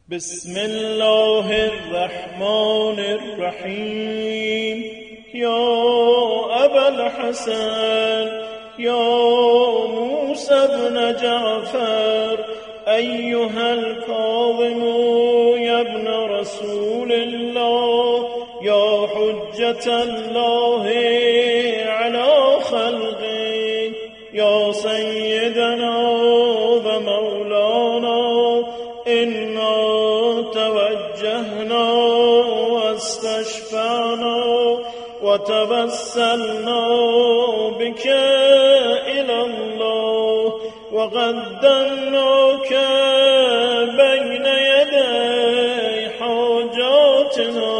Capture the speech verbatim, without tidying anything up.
بسم الله الرحمن الرحیم. یا ابا الحسن یا موسی بن جعفر ایها الكاظم یا ابن رسول الله یا حجة الله على خلقه یا سیدنا و مولانا انا توجهنا واستشفعنا وتوسلنا بك إلى الله وقدمناك بين يدي حاجاتنا